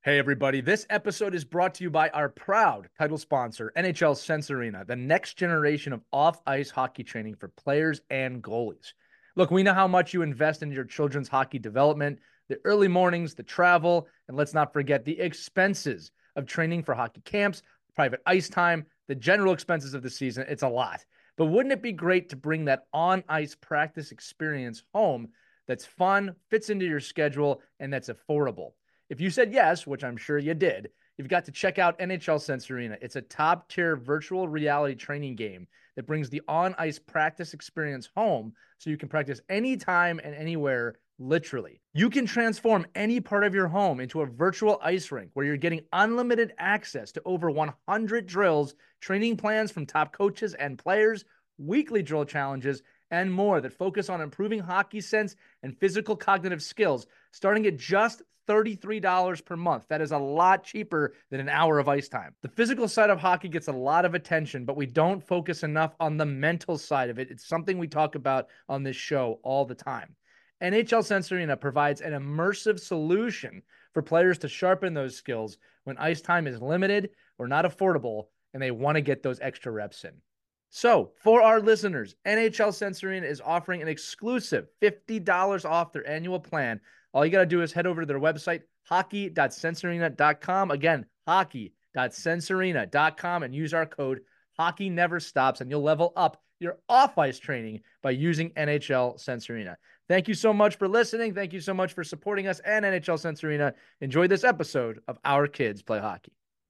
Hey, everybody. This episode is brought to you by our proud title sponsor, NHL Sense Arena, the next generation of off ice hockey training for players and goalies. Look, we know how much you invest in your children's hockey development, the early mornings, the travel, and let's not forget the expenses of training for hockey camps, private ice time, the general expenses of the season. It's a lot. But wouldn't it be great to bring that on ice practice experience home that's fun, fits into your schedule, and that's affordable? If you said yes, which I'm sure you did, you've got to check out NHL Sense Arena. It's a top tier virtual reality training game that brings the on ice practice experience home so you can practice anytime and anywhere, literally. You can transform any part of your home into a virtual ice rink where you're getting unlimited access to over 100 drills, training plans from top coaches and players, weekly drill challenges, and more that focus on improving hockey sense and physical cognitive skills, starting at just $33 per month. That is a lot cheaper than an hour of ice time. The physical side of hockey gets a lot of attention, but we don't focus enough on the mental side of it. It's something we talk about on this show all the time. NHL Sense Arena provides an immersive solution for players to sharpen those skills when ice time is limited or not affordable and they want to get those extra reps in. So, for our listeners, NHL Sense Arena is offering an exclusive $50 off their annual plan. All you got to do is head over to their website, hockey.sensearena.com. Again, hockey.sensearena.com, and use our code Hockey Never Stops, and you'll level up your off-ice training by using NHL Sense Arena. Thank you so much for listening. Thank you so much for supporting us and NHL Sense Arena. Enjoy this episode of Our Kids Play Hockey.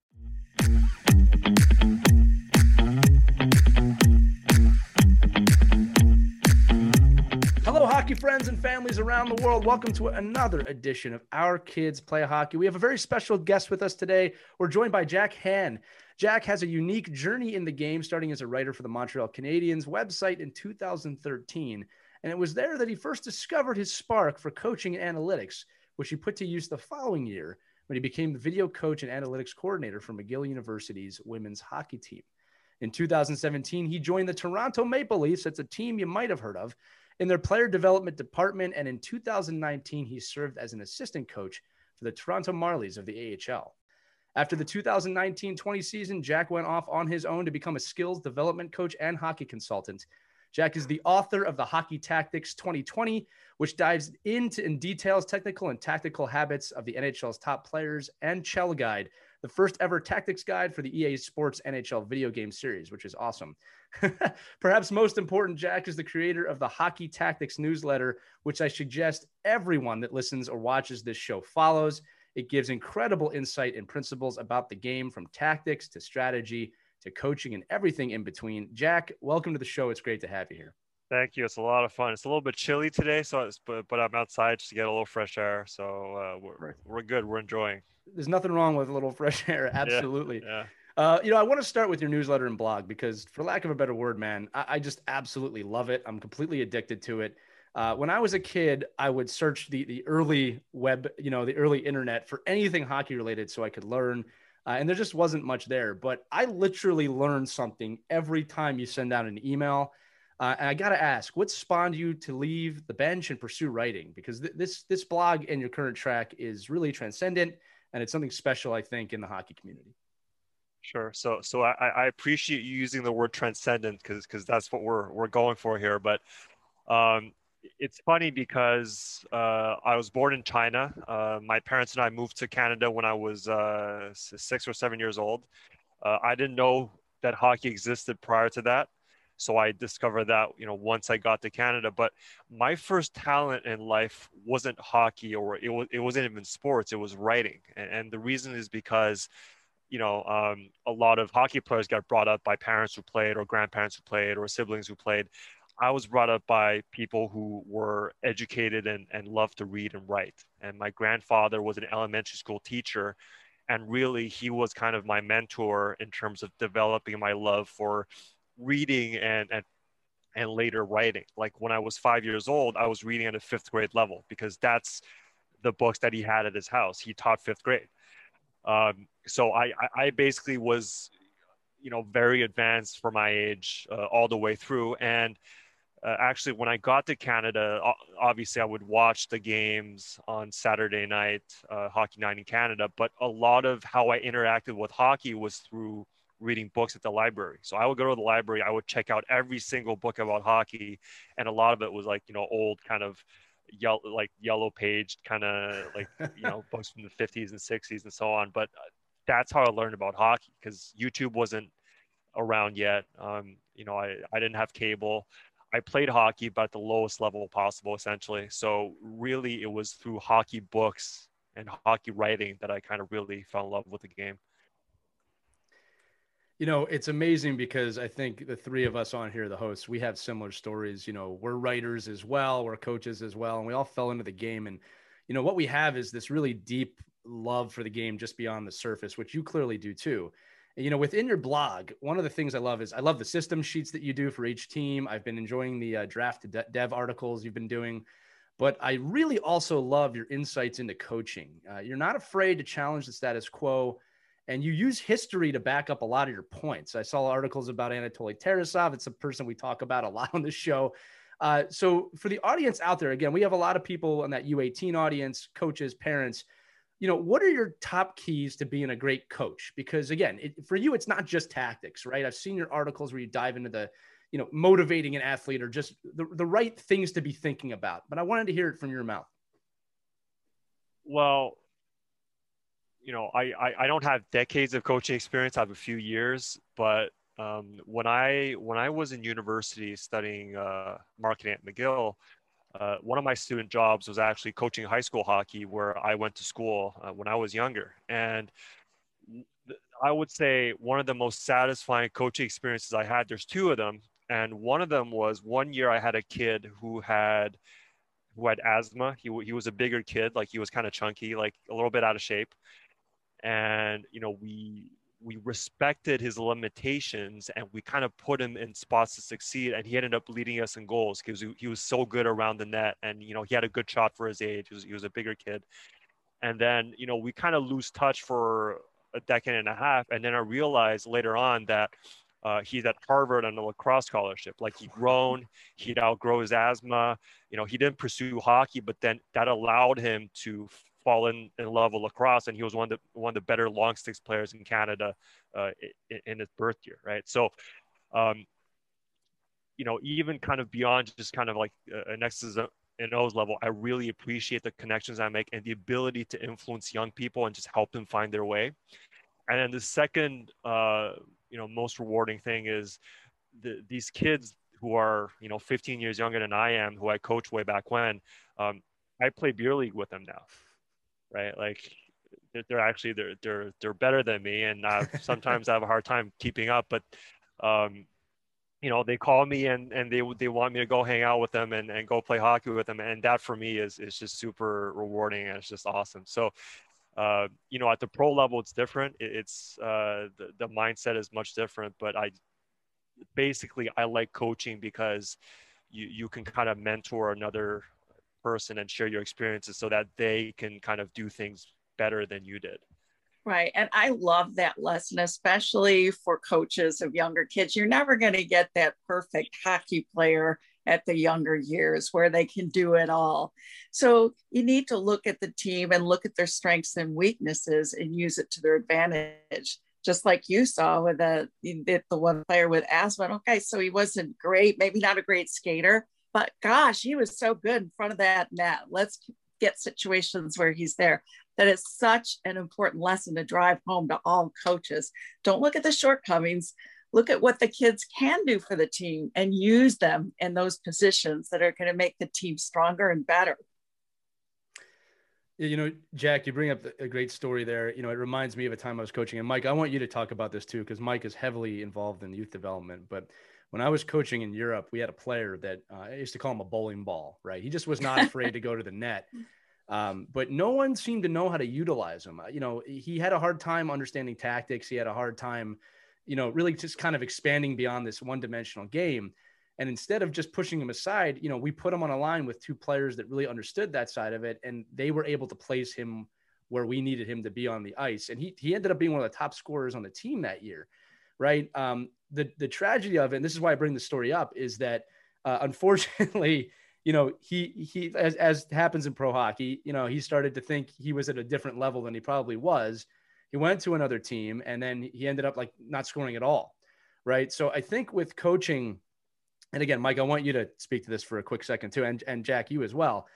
Hello, hockey friends and families around the world. Welcome to another edition of Our Kids Play Hockey. We have a very special guest with us today. We're joined by Jack Han. Jack has a unique journey in the game, starting as a writer for the Montreal Canadiens website in 2013. And it was there that he first discovered his spark for coaching and analytics, which he put to use the following year when he became the video coach and analytics coordinator for McGill University's women's hockey team. In 2017, he joined the Toronto Maple Leafs. That's a team you might have heard of, in their player development department. And in 2019, he served as an assistant coach for the Toronto Marlies of the AHL. After the 2019-20 season, Jack went off on his own to become a skills development coach and hockey consultant. Jack is the author of the Hockey Tactics 2020, which dives into and details technical and tactical habits of the NHL's top players, and Chell Guide, the first ever tactics guide for the EA Sports NHL video game series, which is awesome. Perhaps most important, Jack is the creator of the Hockey Tactics newsletter, which I suggest everyone that listens or watches this show follows. It gives incredible insight and principles about the game, from tactics to strategy to coaching and everything in between. Jack, welcome to the show. It's great to have you here. Thank you. It's a lot of fun. It's a little bit chilly today, but I'm outside just to get a little fresh air. So we're good. We're enjoying. There's nothing wrong with a little fresh air. Absolutely. Yeah. I want to start with your newsletter and blog because, for lack of a better word, man, I just absolutely love it. I'm completely addicted to it. When I was a kid, I would search the early web, the early internet for anything hockey related so I could learn. And there just wasn't much there. But I literally learn something every time you send out an email. And I got to ask, what spawned you to leave the bench and pursue writing? Because this blog and your current track is really transcendent, and it's something special, I think, in the hockey community. Sure. So I appreciate you using the word transcendent because that's what we're going for here. But it's funny because I was born in China. My parents and I moved to Canada when I was 6 or 7 years old. I didn't know that hockey existed prior to that. So I discovered that, once I got to Canada. But my first talent in life wasn't hockey, or it wasn't even sports. It was writing. And the reason is because, a lot of hockey players got brought up by parents who played, or grandparents who played, or siblings who played. I was brought up by people who were educated and loved to read and write. And my grandfather was an elementary school teacher. And really, he was kind of my mentor in terms of developing my love for reading and later writing. Like when I was 5 years old, I was reading at a fifth grade level because that's the books that he had at his house. He taught fifth grade. So I basically was, very advanced for my age all the way through. And actually, when I got to Canada, obviously I would watch the games on Saturday night, Hockey Night in Canada. But a lot of how I interacted with hockey was through reading books at the library. So I would go to the library, I would check out every single book about hockey, and a lot of it was like, old kind of yellow paged kind of like books from the 50s and 60s and so on. But that's how I learned about hockey, because YouTube wasn't around yet. I didn't have cable. I played hockey, but at the lowest level possible, essentially. So really, it was through hockey books and hockey writing that I kind of really fell in love with the game. It's amazing because I think the three of us on here, the hosts, we have similar stories. We're writers as well, we're coaches as well, and we all fell into the game. And, what we have is this really deep love for the game just beyond the surface, which you clearly do too. And, within your blog, one of the things I love is I love the system sheets that you do for each team. I've been enjoying the draft to dev articles you've been doing, but I really also love your insights into coaching. You're not afraid to challenge the status quo, and you use history to back up a lot of your points. I saw articles about Anatoly Tarasov. It's a person we talk about a lot on the show. So for the audience out there, again, we have a lot of people in that U18 audience, coaches, parents. What are your top keys to being a great coach? Because again, for you, it's not just tactics, right? I've seen your articles where you dive into the, motivating an athlete or just the right things to be thinking about. But I wanted to hear it from your mouth. Well, I don't have decades of coaching experience. I have a few years, but when I was in university studying marketing at McGill, one of my student jobs was actually coaching high school hockey, where I went to school when I was younger. And I would say one of the most satisfying coaching experiences I had, there's two of them. And one of them was one year I had a kid who had asthma. He was a bigger kid, like he was kind of chunky, like a little bit out of shape. And we respected his limitations, and we kind of put him in spots to succeed, and he ended up leading us in goals because he was so good around the net, and he had a good shot for his age. He was a bigger kid. And then we kind of lose touch for a decade and a half, and then I realized later on that he's at Harvard on a lacrosse scholarship. Like he'd outgrow his asthma. He didn't pursue hockey, but then that allowed him to fall in love with lacrosse, and he was one of the better long sticks players in Canada in his birth year, right? So, even kind of beyond just kind of like an X's and O's level, I really appreciate the connections I make and the ability to influence young people and just help them find their way. And then the second, most rewarding thing is these kids who are 15 years younger than I am, who I coached way back when. I play beer league with them now, right? Like they're actually they're better than me, and sometimes I have a hard time keeping up. But they call me and they want me to go hang out with them and go play hockey with them, and that for me is just super rewarding, and it's just awesome. So at the pro level, it's different. It's the mindset is much different, but I like coaching because you can kind of mentor another person and share your experiences so that they can kind of do things better than you did. Right. And I love that lesson, especially for coaches of younger kids. You're never going to get that perfect hockey player at the younger years where they can do it all. So you need to look at the team and look at their strengths and weaknesses and use it to their advantage. Just like you saw with the one player with asthma. Okay, so he wasn't great, maybe not a great skater, but gosh, he was so good in front of that net. Let's get situations where he's there. That is such an important lesson to drive home to all coaches. Don't look at the shortcomings. Look at what the kids can do for the team and use them in those positions that are going to make the team stronger and better. Yeah, Jack, you bring up a great story there. It reminds me of a time I was coaching. And Mike, I want you to talk about this too, because Mike is heavily involved in youth development. But when I was coaching in Europe, we had a player that I used to call him a bowling ball, right? He just was not afraid to go to the net. But no one seemed to know how to utilize him. He had a hard time understanding tactics. He had a hard time, really just kind of expanding beyond this one-dimensional game. And instead of just pushing him aside, we put him on a line with two players that really understood that side of it. And they were able to place him where we needed him to be on the ice. And he ended up being one of the top scorers on the team that year. Right. The tragedy of it, and this is why I bring the story up, is that Unfortunately, he as happens in pro hockey, he started to think he was at a different level than he probably was. He went to another team, and then he ended up like not scoring at all, right? So I think with coaching, and again, Mike, I want you to speak to this for a quick second too, and Jack, you as well.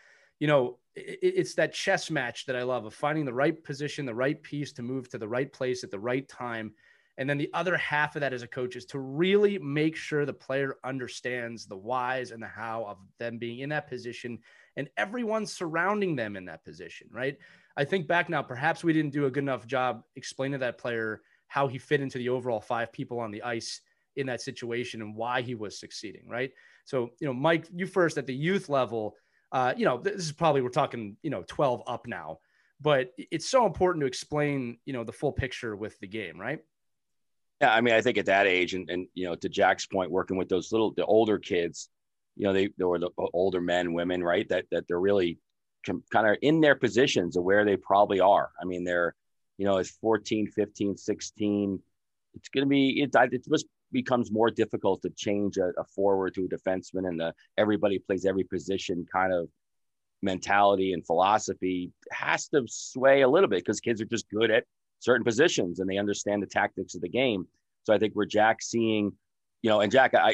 It's that chess match that I love of finding the right position, the right piece to move to the right place at the right time. And then the other half of that as a coach is to really make sure the player understands the whys and the how of them being in that position and everyone surrounding them in that position, right? I think back now, perhaps we didn't do a good enough job explaining to that player how he fit into the overall 5 people on the ice in that situation and why he was succeeding, right? So, Mike, you first at the youth level, this is probably, we're talking, 12 up now, but it's so important to explain, the full picture with the game, right? Yeah, I mean, I think at that age, and to Jack's point, working with the older kids, they were the older men, women, right? That they're really kind of in their positions of where they probably are. I mean, they're, it's 14, 15, 16. It's going to be, it just becomes more difficult to change a forward to a defenseman, and everybody plays every position kind of mentality and philosophy has to sway a little bit because kids are just good at certain positions and they understand the tactics of the game. So I think we're Jack seeing, and Jack, I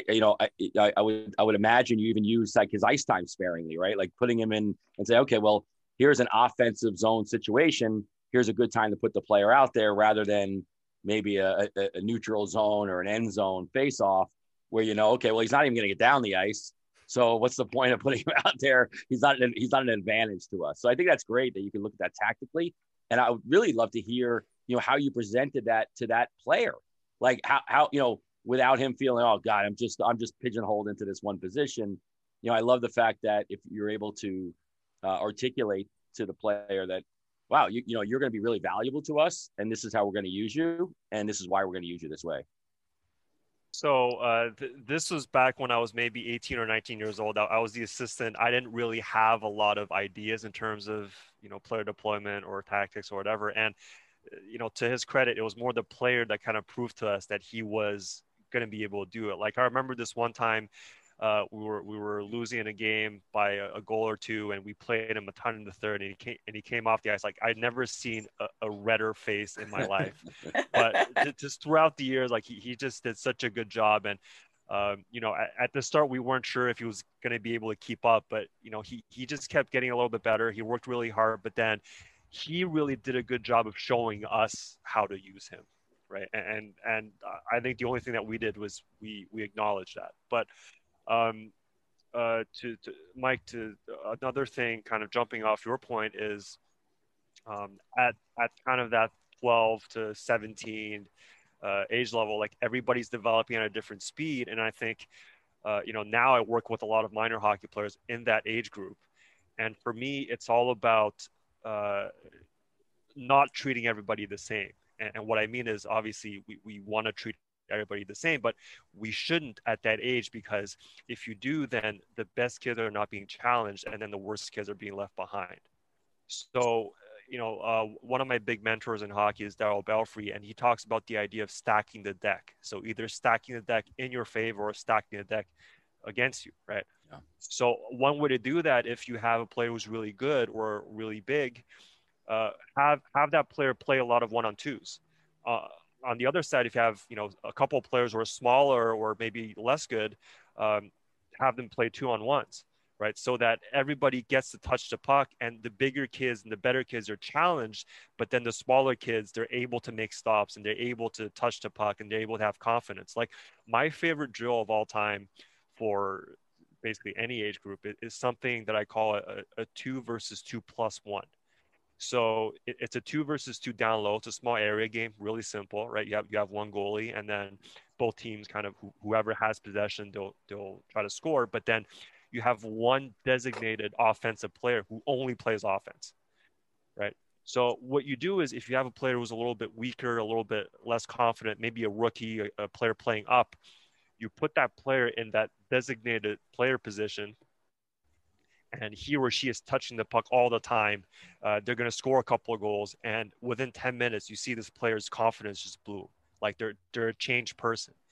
would imagine you even use like his ice time sparingly, right? Like putting him in and say, okay, well, here's an offensive zone situation. Here's a good time to put the player out there rather than maybe a neutral zone or an end zone face off where, okay, well, he's not even going to get down the ice. So what's the point of putting him out there? He's not an advantage to us. So I think that's great that you can look at that tactically. And I would really love to hear, how you presented that to that player, like how, without him feeling, oh God, I'm just pigeonholed into this one position. I love the fact that if you're able to articulate to the player that, wow, you're going to be really valuable to us, and this is how we're going to use you, and this is why we're going to use you this way. So this was back when I was maybe 18 or 19 years old. I was the assistant. I didn't really have a lot of ideas in terms of, player deployment or tactics or whatever. And, to his credit, it was more the player that kind of proved to us that he was going to be able to do it. Like I remember this one time, we were losing in a game by a goal or two, and we played him a ton in the third, and he came off the ice like I'd never seen a redder face in my life. But just throughout the years, like he just did such a good job. And at the start we weren't sure if he was going to be able to keep up, but he just kept getting a little bit better. He worked really hard, but then he really did a good job of showing us how to use him, right? And I think the only thing that we did was we acknowledged that. But to Mike, to another thing, kind of jumping off your point is at kind of that 12 to 17 age level, like everybody's developing at a different speed. And I think, now I work with a lot of minor hockey players in that age group. And for me, it's all about not treating everybody the same. And what I mean is obviously we want to treat everybody the same, but we shouldn't at that age, because if you do, then the best kids are not being challenged and then the worst kids are being left behind. So, one of my big mentors in hockey is Darryl Belfry, and he talks about the idea of stacking the deck. So either stacking the deck in your favor or stacking the deck against you, right? Yeah. So one way to do that, if you have a player who's really good or really big, have that player play a lot of 1-on-2s. On the other side, if you have, a couple of players who are smaller or maybe less good, have them play 2-on-1s, right? So that everybody gets to touch the puck, and the bigger kids and the better kids are challenged, but then the smaller kids, they're able to make stops and they're able to touch the puck and they're able to have confidence. Like my favorite drill of all time for basically any age group is something that I call a 2 versus 2+1. So it's a 2 versus 2 down low. It's a small area game, really simple, right? You have one goalie, and then both teams kind of whoever has possession, they'll try to score. But then you have one designated offensive player who only plays offense, right? So what you do is if you have a player who's a little bit weaker, a little bit less confident, maybe a rookie, a player playing up, you put that player in that designated player position, and he or she is touching the puck all the time. They're going to score a couple of goals, and within 10 minutes, you see this player's confidence just blew. Like they're a changed person.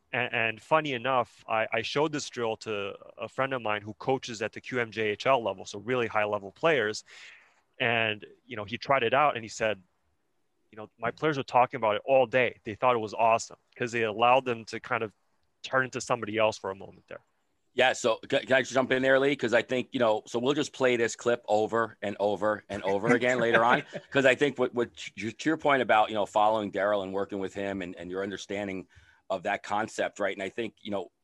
And funny enough, I showed this drill to a friend of mine who coaches at the QMJHL level, so really high level players. And, he tried it out and he said, my players were talking about it all day. They thought it was awesome because they allowed them to kind of turn into somebody else for a moment there. Yeah. So can I jump in there, Lee? Because I think, so we'll just play this clip over and over and over again later on. Because I think what to your point about, following Daryl and working with him and your understanding of that concept, right? And I think,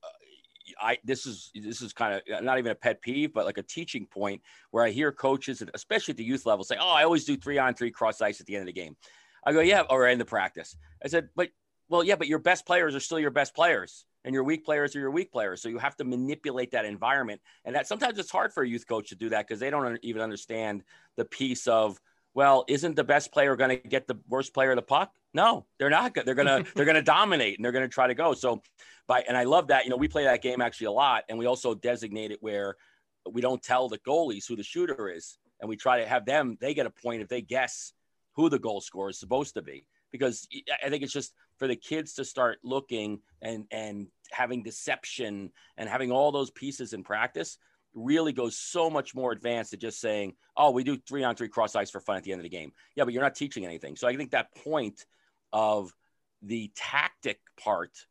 this is kind of not even a pet peeve, but like a teaching point where I hear coaches, especially at the youth level, say, "Oh, I always do 3-on-3 cross ice at the end of the game." I go, "Yeah," or in the practice. I said, but your best players are still your best players, and your weak players are your weak players. So you have to manipulate that environment, and that sometimes it's hard for a youth coach to do that because they don't even understand the piece of, well, isn't the best player going to get the worst player of the puck? No, they're not. They're gonna dominate and they're gonna try to go. So, and I love that. We play that game actually a lot, and we also designate it where we don't tell the goalies who the shooter is, and we try to have them. They get a point if they guess who the goal scorer is supposed to be, because I think it's just for the kids to start looking and having deception and having all those pieces in practice really goes so much more advanced to just saying, "Oh, we do 3-on-3 cross ice for fun at the end of the game." Yeah, but you're not teaching anything. So I think that point of the tactic part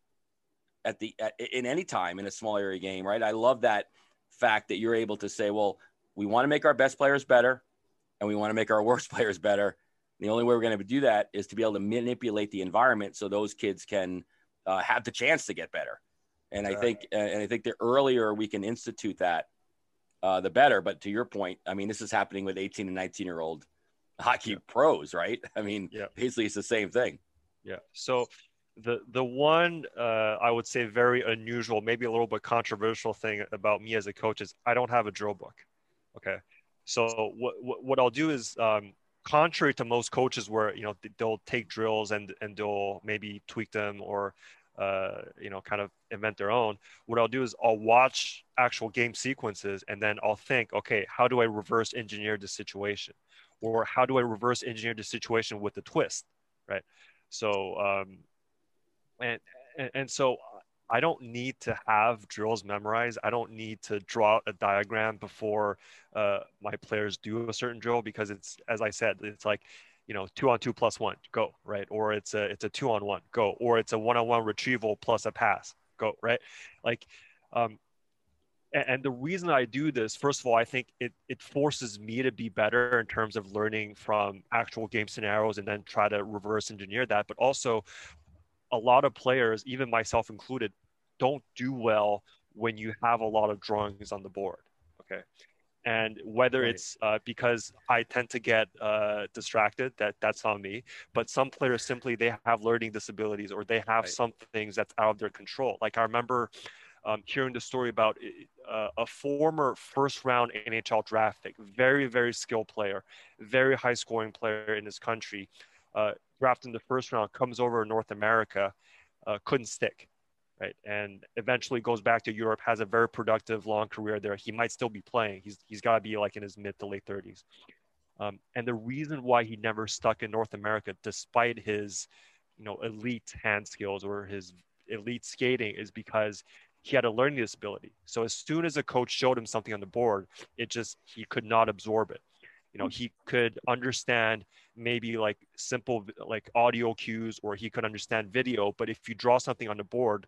in any time in a small area game, right? I love that fact that you're able to say, well, we want to make our best players better and we want to make our worst players better. The only way we're going to do that is to be able to manipulate the environment so those kids can have the chance to get better. And I think the earlier we can institute that, the better. But to your point, I mean, this is happening with 18 and 19-year-old hockey pros, right? I mean, basically it's the same thing. Yeah. So the one I would say very unusual, maybe a little bit controversial thing about me as a coach is I don't have a drill book. Okay. So what I'll do is, contrary to most coaches where, they'll take drills and they'll maybe tweak them or, kind of invent their own. What I'll do is I'll watch actual game sequences and then I'll think, okay, how do I reverse engineer the situation? Or how do I reverse engineer the situation with a twist? Right. So, and so I don't need to have drills memorized. I don't need to draw a diagram before my players do a certain drill, because it's, as I said, it's like, 2-on-2 plus 1, go, right? Or it's a 2-on-1, go, or it's a 1-on-1 retrieval plus a pass, go, right? Like, and the reason I do this, first of all, I think it forces me to be better in terms of learning from actual game scenarios and then try to reverse engineer that. But also, a lot of players, even myself included, don't do well when you have a lot of drawings on the board. Okay. And whether it's because I tend to get distracted, that's on me. But some players simply, they have learning disabilities or they have some things that's out of their control. Like I remember hearing the story about a former first round NHL draft pick, very, very skilled player, very high scoring player in his country, drafted in the first round, comes over to North America, couldn't stick, right? And eventually goes back to Europe, has a very productive long career there. He might still be playing. He's got to be like in his mid to late 30s. And the reason why he never stuck in North America, despite his, elite hand skills or his elite skating, is because he had a learning disability. So as soon as a coach showed him something on the board, he could not absorb it. He could understand maybe like simple like audio cues, or he could understand video, but if you draw something on the board,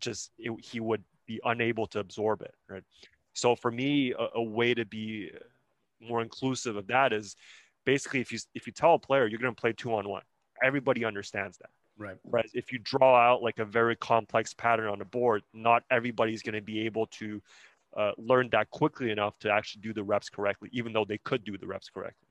he would be unable to absorb it, right? So for me, a way to be more inclusive of that is basically if you tell a player you're going to play 2-on-1, everybody understands that. Right. Whereas if you draw out like a very complex pattern on the board, not everybody's going to be able to learn that quickly enough to actually do the reps correctly, even though they could do the reps correctly.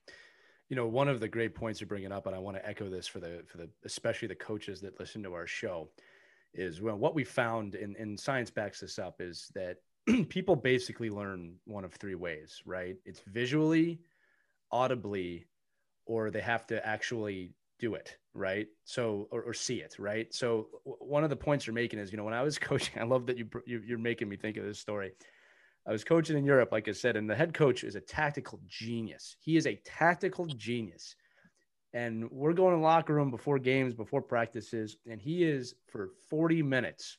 One of the great points you're bringing up, and I want to echo this for the especially the coaches that listen to our show, is what we found, and science backs this up, is that people basically learn one of three ways, right? It's visually, audibly, or they have to actually do it, right? So, or see it, right? So one of the points you're making is, when I was coaching, I love that you're making me think of this story. I was coaching in Europe, like I said, and the head coach is a tactical genius. He is a tactical genius. And we're going in the locker room before games, before practices, and he is for 40 minutes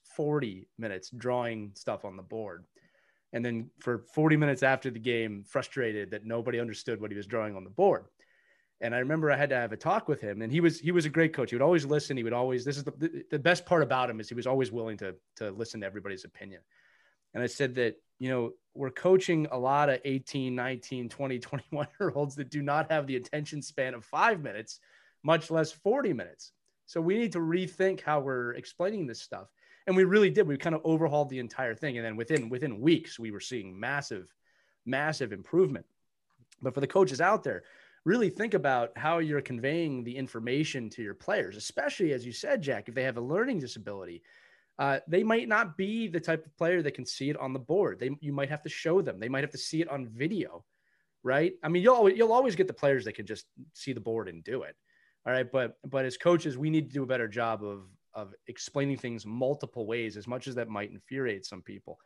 drawing stuff on the board. And then for 40 minutes after the game, frustrated that nobody understood what he was drawing on the board. And I remember I had to have a talk with him, and he was a great coach. He would always listen. He would always, this is the best part about him is he was always willing to listen to everybody's opinion. And I said that, we're coaching a lot of 18, 19, 20, 21-year-olds that do not have the attention span of 5 minutes, much less 40 minutes. So we need to rethink how we're explaining this stuff. And we really did. We kind of overhauled the entire thing. And then within weeks, we were seeing massive improvement. But for the coaches out there, really think about how you're conveying the information to your players, especially, as you said, Jack, if they have a learning disability. They might not be the type of player that can see it on the board. You might have to show them. They might have to see it on video, right? I mean, you'll always get the players that can just see the board and do it. All right. But as coaches, we need to do a better job of explaining things multiple ways, as much as that might infuriate some people.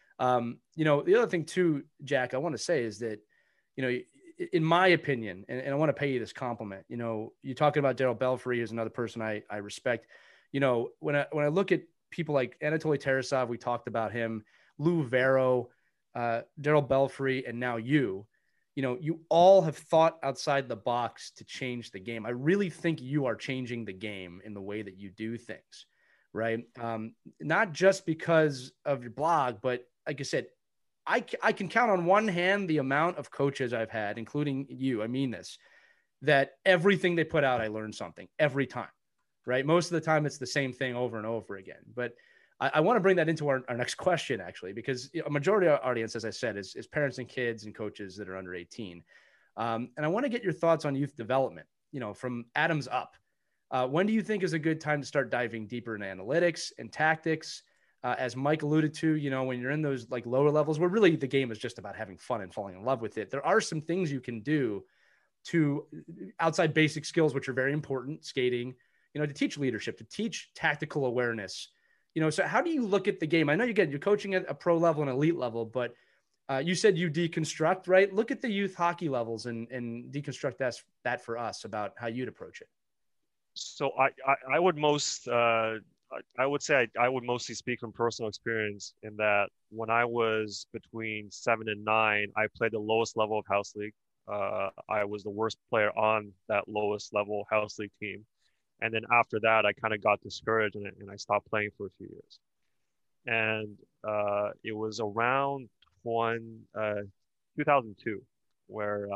The other thing too, Jack, I want to say is that, in my opinion, and I want to pay you this compliment, you're talking about Daryl Belfry as another person I respect. When I look at people like Anatoly Tarasov, we talked about him, Lou Vero, Daryl Belfry, and now you all have thought outside the box to change the game. I really think you are changing the game in the way that you do things, right? Not just because of your blog, but like I said, I can count on one hand the amount of coaches I've had, including you. I mean this, that everything they put out, I learned something every time. Right. Most of the time it's the same thing over and over again. But I want to bring that into our next question, actually, because a majority of our audience, as I said, is parents and kids and coaches that are under 18. And I want to get your thoughts on youth development, from Adams up. When do you think is a good time to start diving deeper into analytics and tactics? As Mike alluded to, when you're in those like lower levels where really the game is just about having fun and falling in love with it, there are some things you can do to outside basic skills, which are very important, skating, to teach leadership, to teach tactical awareness, so how do you look at the game? I know you're coaching at a pro level and elite level, but you said you deconstruct, right? Look at the youth hockey levels and deconstruct that for us about how you'd approach it. So I would I would say I would mostly speak from personal experience in that when I was between 7 and 9, I played the lowest level of house league. I was the worst player on that lowest level house league team. And then after that, I kind of got discouraged and I stopped playing for a few years. And it was around 2002 where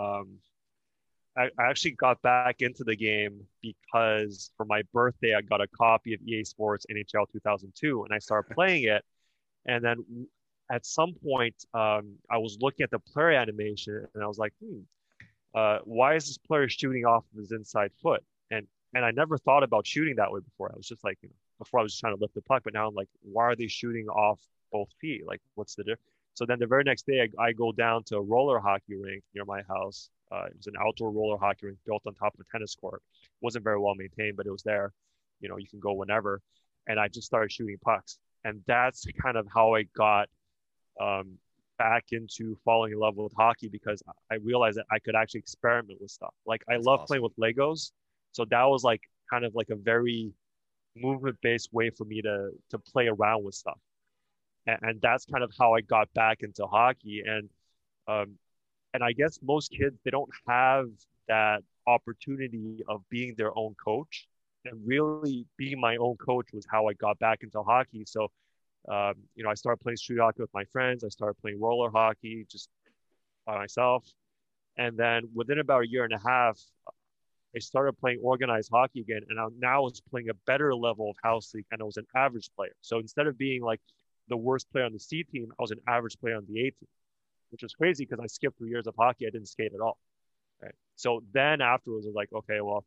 I actually got back into the game because for my birthday, I got a copy of EA Sports NHL 2002 and I started playing it. And then at some point, I was looking at the player animation and I was like, why is this player shooting off of his inside foot? And I never thought about shooting that way before. I was just like, before I was just trying to lift the puck, but now I'm like, why are they shooting off both feet? Like, what's the difference? So then the very next day, I go down to a roller hockey rink near my house. It was an outdoor roller hockey rink built on top of a tennis court. It wasn't very well maintained, but it was there. You can go whenever. And I just started shooting pucks. And that's kind of how I got back into falling in love with hockey, because I realized that I could actually experiment with stuff. Like I love playing with Legos. So that was like kind of like a very movement-based way for me to play around with stuff. And that's kind of how I got back into hockey. And I guess most kids, they don't have that opportunity of being their own coach. And really being my own coach was how I got back into hockey. So, I started playing street hockey with my friends. I started playing roller hockey just by myself. And then within about a year and a half, I started playing organized hockey again, and now I was playing a better level of house league, and I was an average player. So instead of being like the worst player on the C team, I was an average player on the A team, which was crazy because I skipped 3 years of hockey. I didn't skate at all. Right. So then afterwards, I was like, okay, well,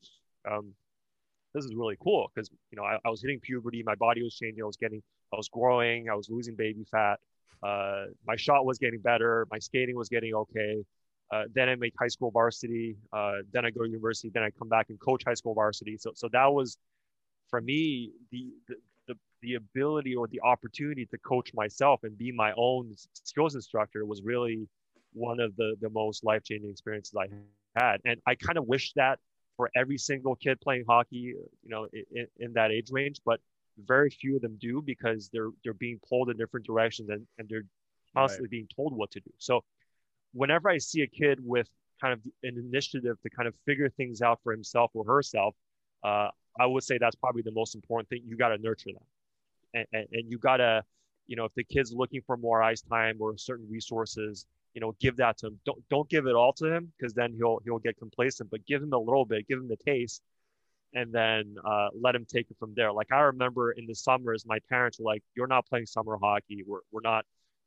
this is really cool because I was hitting puberty, my body was changing, I was growing, I was losing baby fat, my shot was getting better, my skating was getting okay. Then I make high school varsity. Then I go to university. Then I come back and coach high school varsity. So that was, for me, the ability or the opportunity to coach myself and be my own skills instructor was really one of the most life-changing experiences I had. And I kind of wish that for every single kid playing hockey, in that age range, but very few of them do because they're being pulled in different directions and they're constantly being told what to do. So whenever I see a kid with kind of an initiative to kind of figure things out for himself or herself, I would say that's probably the most important thing. You got to nurture them, and you got to, if the kid's looking for more ice time or certain resources, give that to him. Don't give it all to him, because then he'll get complacent, but give him a little bit, give him the taste, and then let him take it from there. Like I remember in the summers, my parents were like, "You're not playing summer hockey. We're not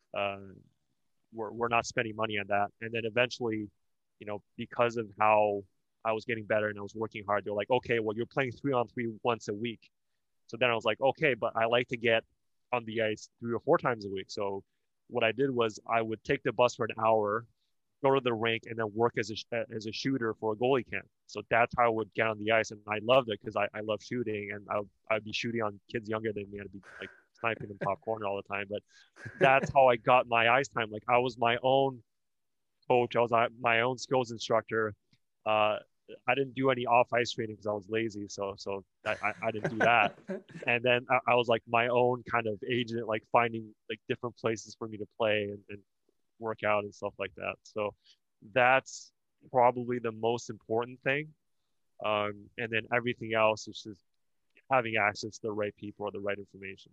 we're not spending money on that." And then eventually, because of how I was getting better and I was working hard, they're like, "Okay, well, you're playing 3-on-3 once a week." So then I was like, "Okay, but I like to get on the ice 3 or 4 times a week." So what I did was I would take the bus for an hour, go to the rink, and then work as a shooter for a goalie camp. So that's how I would get on the ice, and I loved it because I love shooting, and I'd be shooting on kids younger than me. I'd be like sniping in top corner all the time. But that's how I got my ice time. Like I was my own coach. I was my own skills instructor. I didn't do any off ice training because I was lazy. So I didn't do that. And then I was like my own kind of agent, like finding like different places for me to play and work out and stuff like that. So that's probably the most important thing. And then everything else is just having access to the right people or the right information.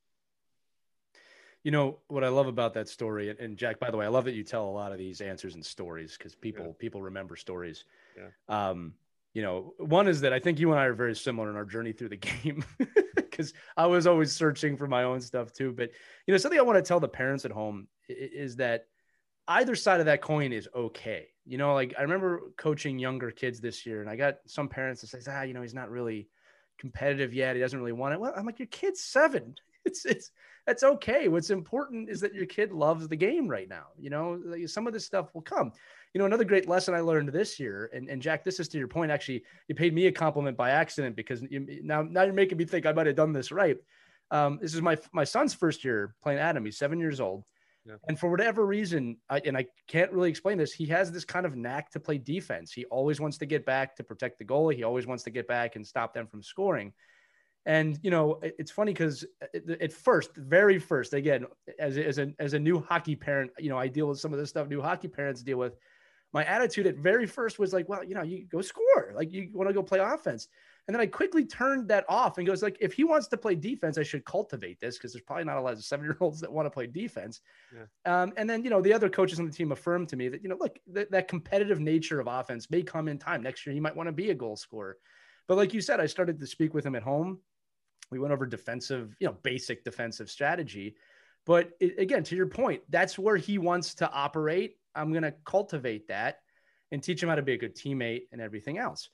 What I love about that story, and Jack, by the way, I love that you tell a lot of these answers in stories, because people remember stories. Yeah. One is that I think you and I are very similar in our journey through the game, because I was always searching for my own stuff too. But, something I want to tell the parents at home is that either side of that coin is okay. Like I remember coaching younger kids this year, and I got some parents that says, he's not really competitive yet. He doesn't really want it. Well, I'm like, your kid's 7. That's okay. What's important is that your kid loves the game right now. Some of this stuff will come. Another great lesson I learned this year, and Jack, this is to your point. Actually, you paid me a compliment by accident, because now you're making me think I might have done this right. This is my son's first year playing Adam. He's 7 years old. Yeah. And for whatever reason, I can't really explain this, he has this kind of knack to play defense. He always wants to get back to protect the goalie. He always wants to get back and stop them from scoring. And, it's funny because very first, again, as a new hockey parent, I deal with some of this stuff new hockey parents deal with. My attitude at very first was like, well, you go score, like you want to go play offense. And then I quickly turned that off and goes like, if he wants to play defense, I should cultivate this, because there's probably not a lot of 7-year-olds that want to play defense. Yeah. And then, the other coaches on the team affirmed to me that, look, that competitive nature of offense may come in time. Next year, he might want to be a goal scorer. But like you said, I started to speak with him at home. We went over defensive, basic defensive strategy. But again, to your point, that's where he wants to operate. I'm going to cultivate that and teach him how to be a good teammate and everything else.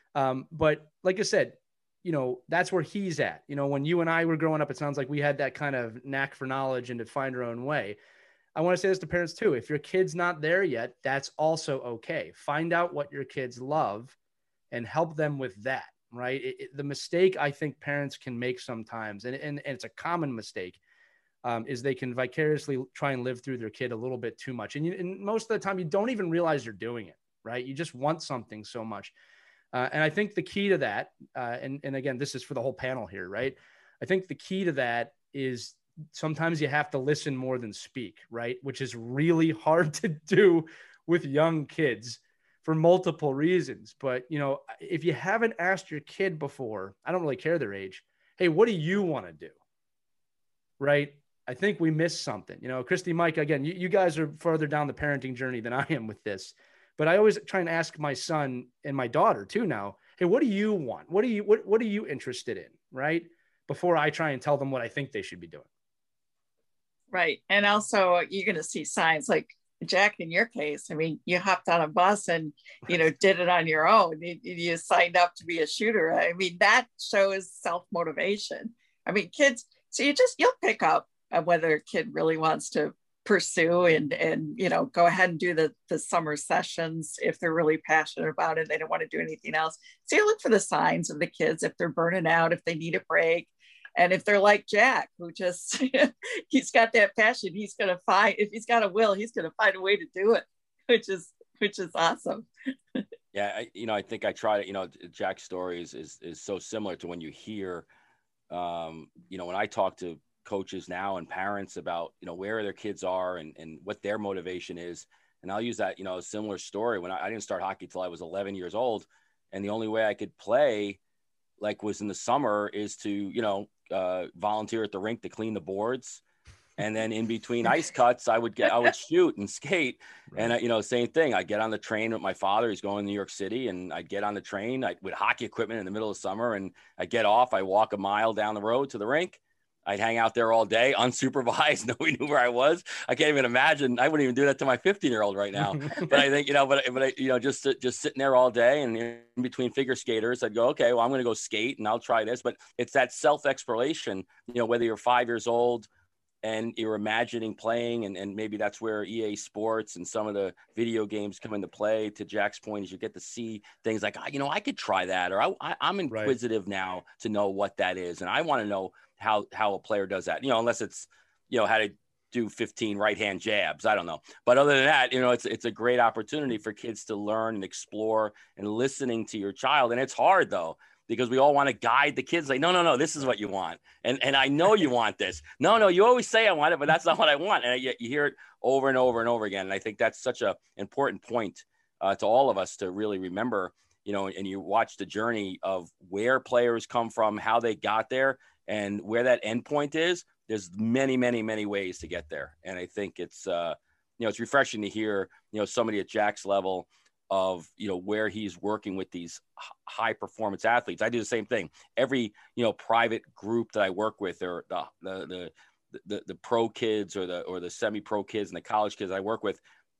But like I said, that's where he's at. When you and I were growing up, it sounds like we had that kind of knack for knowledge and to find our own way. I want to say this to parents too. If your kid's not there yet, that's also okay. Find out what your kids love and help them with that. Right. The mistake I think parents can make sometimes, and it's a common mistake, is they can vicariously try and live through their kid a little bit too much. And most of the time you don't even realize you're doing it. Right. You just want something so much. And I think the key to that, and again, this is for the whole panel here, right? I think the key to that is sometimes you have to listen more than speak, right? Which is really hard to do with young kids for multiple reasons. But, if you haven't asked your kid before, I don't really care their age, hey, what do you want to do? Right? I think we missed something. Christy, Mike, again, you guys are further down the parenting journey than I am with this. But I always try and ask my son and my daughter too now, hey, what do you want? What are you interested in? Right? Before I try and tell them what I think they should be doing. Right. And also you're going to see signs like Jack, in your case, I mean, you hopped on a bus and, did it on your own. You signed up to be a shooter. I mean, that shows self-motivation. I mean, kids, so you'll pick up whether a kid really wants to pursue and go ahead and do the summer sessions if they're really passionate about it. They don't want to do anything else. So you look for the signs of the kids, if they're burning out, if they need a break. And if they're like Jack, who just, he's got that passion, he's going to find, if he's got a will, he's going to find a way to do it, which is awesome. Yeah, I think I try to, Jack's story is so similar to when you hear, when I talk to coaches now and parents about, where their kids are and what their motivation is. And I'll use that, a similar story when I didn't start hockey till I was 11 years old. And the only way I could play was in the summer is to, volunteer at the rink to clean the boards. And then in between ice cuts, I would shoot and skate. Right. And, same thing. I'd get on the train with my father. He's going to New York City. And I'd get on the train with hockey equipment in the middle of summer. And I'd get off. I walk a mile down the road to the rink. I'd hang out there all day, unsupervised. Nobody knew where I was. I can't even imagine. I wouldn't even do that to my 15-year-old right now. But I think, just sitting there all day and in between figure skaters, I'd go, okay, well, I'm going to go skate and I'll try this. But it's that self-exploration, whether you're 5 years old and you're imagining playing, and maybe that's where EA Sports and some of the video games come into play. To Jack's point, is you get to see things like, I could try that, or I'm inquisitive now to know what that is, and I want to know how a player does that. Unless it's how to do 15 right-hand jabs. I don't know, but other than that, it's a great opportunity for kids to learn and explore and listening to your child. And it's hard though, because we all want to guide the kids. Like, no, this is what you want. And I know you want this. No, you always say I want it, but that's not what I want. And yet you hear it over and over and over again. And I think that's such a important point to all of us to really remember, and you watch the journey of where players come from, how they got there, and where that end point is. There's many, many, many ways to get there. And I think it's, it's refreshing to hear, somebody at Jack's level of, where he's working with these high performance athletes. I do the same thing. Every, private group that I work with, or the pro kids or the semi-pro kids and the college kids I work with,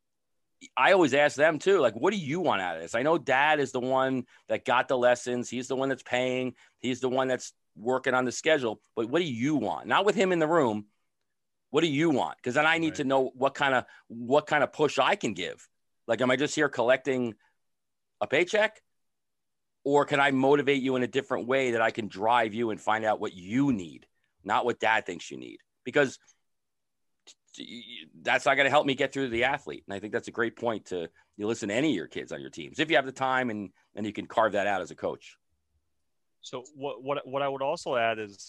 I always ask them too, like, what do you want out of this? I know dad is the one that got the lessons. He's the one that's paying. He's the one that's working on the schedule, but what do you want? Not with him in the room. What do you want? Because then I need to know what kind of push I can give. Like, am I just here collecting a paycheck, or can I motivate you in a different way that I can drive you and find out what you need, not what dad thinks you need? Because that's not going to help me get through to the athlete. And I think that's a great point to listen to any of your kids on your teams, if you have the time and you can carve that out as a coach. So what I would also add is,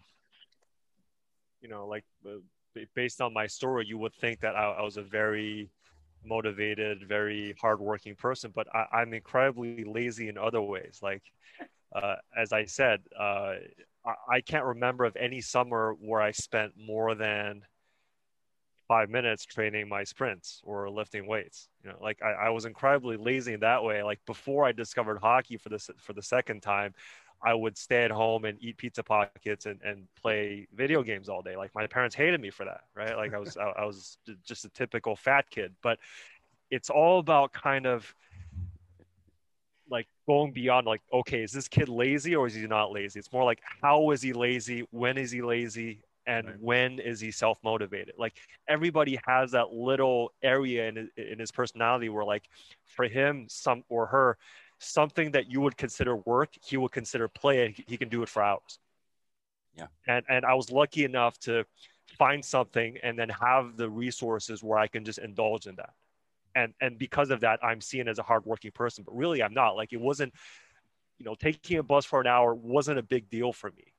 based on my story, you would think that I was a very motivated, very hardworking person, but I'm incredibly lazy in other ways. Like, as I said, I can't remember of any summer where I spent more than 5 minutes training my sprints or lifting weights. I was incredibly lazy in that way. Like, before I discovered hockey for the second time, I would stay at home and eat pizza pockets and play video games all day. Like, my parents hated me for that, right? Like, I was just a typical fat kid. But it's all about kind of like going beyond, like, okay, is this kid lazy or is he not lazy? It's more like, how is he lazy? When is he lazy? And when is he self-motivated? Like, everybody has that little area in his personality where, like, for him, some or her, something that you would consider work, he would consider play, and he can do it for hours. Yeah. And I was lucky enough to find something and then have the resources where I can just indulge in that. And because of that, I'm seen as a hardworking person, but really I'm not. Like, it wasn't, taking a bus for an hour wasn't a big deal for me.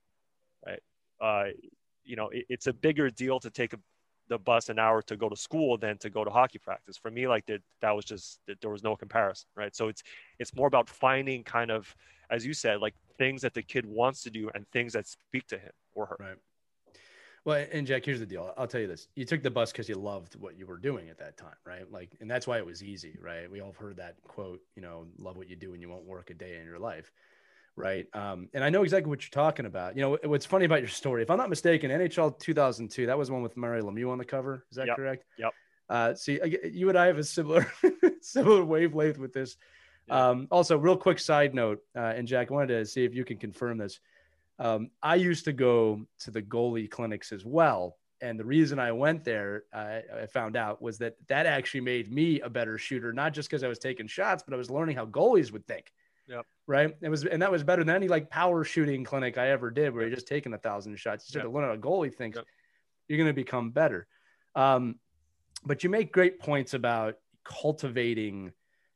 Right. It's a bigger deal to take the bus an hour to go to school than to go to hockey practice. For me, like, that was just, there was no comparison, right? So it's more about finding, kind of, as you said, like, things that the kid wants to do and things that speak to him or her. Right. Well, and Jack, here's the deal. I'll tell you this. You took the bus because you loved what you were doing at that time, right? Like, and that's why it was easy, right? We all have heard that quote, love what you do and you won't work a day in your life. Right. And I know exactly what you're talking about. What's funny about your story, if I'm not mistaken, NHL 2002, that was one with Mario Lemieux on the cover. Is that correct? Yep. See, you and I have a similar wavelength with this. Yeah. Also, real quick side note, and Jack, I wanted to see if you can confirm this. I used to go to the goalie clinics as well. And the reason I went there, I found out, was that actually made me a better shooter, not just because I was taking shots, but I was learning how goalies would think. Yep. Right. And that was better than any like power shooting clinic I ever did, where you're just taking 1,000 shots. You start to learn how a goalie thinks. You're going to become better. But you make great points about cultivating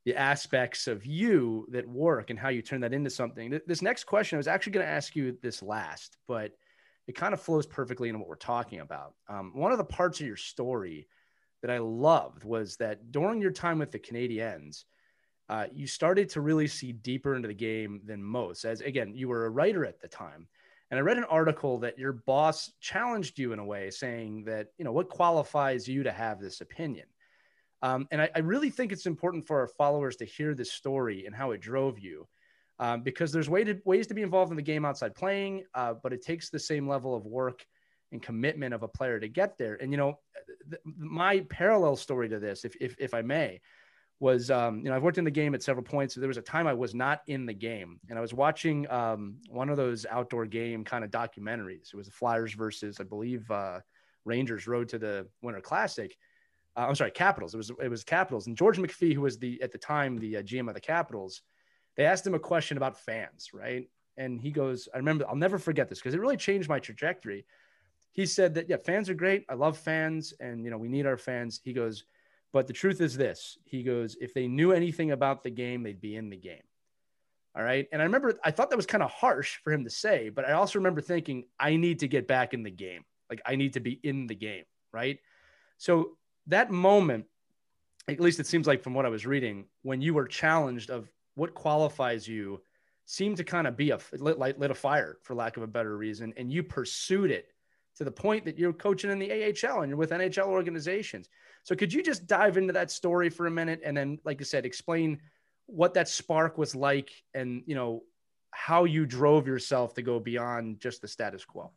the aspects of you that work and how you turn that into something. This next question, I was actually going to ask you this last, but it kind of flows perfectly into what we're talking about. One of the parts of your story that I loved was that during your time with the Canadiens, you started to really see deeper into the game than most. As again, you were a writer at the time. And I read an article that your boss challenged you in a way, saying that, what qualifies you to have this opinion? And I really think it's important for our followers to hear this story and how it drove you, because there's ways to be involved in the game outside playing, but it takes the same level of work and commitment of a player to get there. And, my parallel story to this, if I may, was, I've worked in the game at several points. There was a time I was not in the game, and I was watching one of those outdoor game kind of documentaries. It was the Flyers versus, I believe, Rangers Road to the Winter Classic. I'm sorry, Capitals. It was Capitals. And George McPhee, who was at the time the GM of the Capitals, they asked him a question about fans, right? And he goes, I remember, I'll never forget this because it really changed my trajectory. He said that, yeah, fans are great. I love fans, and we need our fans. He goes, but the truth is this. He goes, if they knew anything about the game, they'd be in the game. All right. And I thought that was kind of harsh for him to say, but I also remember thinking, I need to get back in the game. Like, I need to be in the game. Right. So that moment, at least it seems like from what I was reading, when you were challenged of what qualifies you, seemed to kind of be lit a fire, for lack of a better reason. And you pursued it to the point that you're coaching in the AHL and you're with NHL organizations. So could you just dive into that story for a minute? And then, like I said, explain what that spark was like and, how you drove yourself to go beyond just the status quo.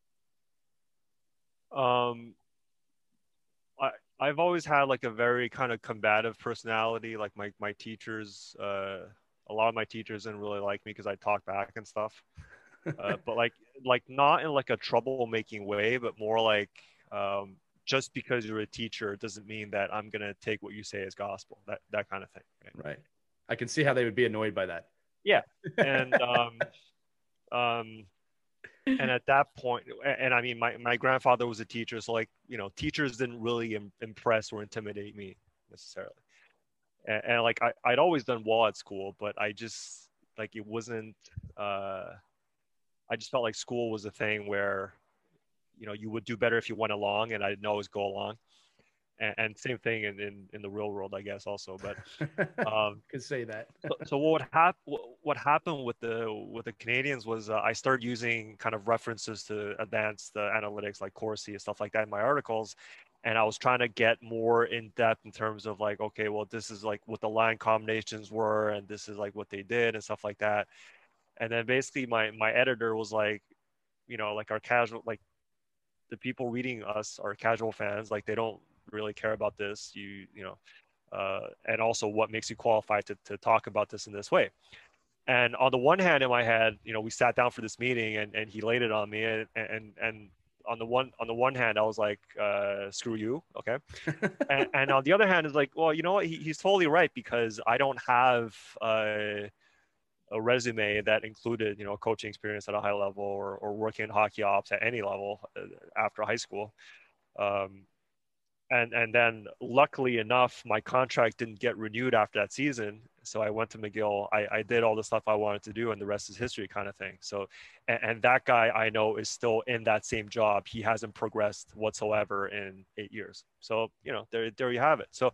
I've always had like a very kind of combative personality. Like my teachers, a lot of my teachers didn't really like me because I talk back and stuff. But like not in like a troublemaking way, but more like just because you're a teacher doesn't mean that I'm gonna take what you say as gospel. That kind of thing. Right. I can see how they would be annoyed by that. Yeah. And and at that point, and I mean, my grandfather was a teacher, so like, teachers didn't really impress or intimidate me necessarily. And like, I'd always done well at school, but I just, like, it wasn't, I just felt like school was a thing where, you would do better if you went along, and I didn't always go along. And same thing in the real world, I guess, also. But could say that. So what happened with the Canadiens was I started using kind of references to advanced analytics like Corsi and stuff like that in my articles, and I was trying to get more in depth in terms of like, okay, well, this is like what the line combinations were, and this is like what they did and stuff like that. And then basically my editor was like, like our casual, like the people reading us are casual fans, like they don't really care about this, and also what makes you qualified to talk about this in this way. And on the one hand, in my head, we sat down for this meeting and he laid it on me, and on the one hand, I was like, screw you, okay. and on the other hand, is like, well, you know what, he's totally right, because I don't have a resume that included coaching experience at a high level or working in hockey ops at any level after high school. And then luckily enough, my contract didn't get renewed after that season. So I went to McGill. I did all the stuff I wanted to do, and the rest is history kind of thing. So, and that guy I know is still in that same job. He hasn't progressed whatsoever in 8 years. So, there you have it. So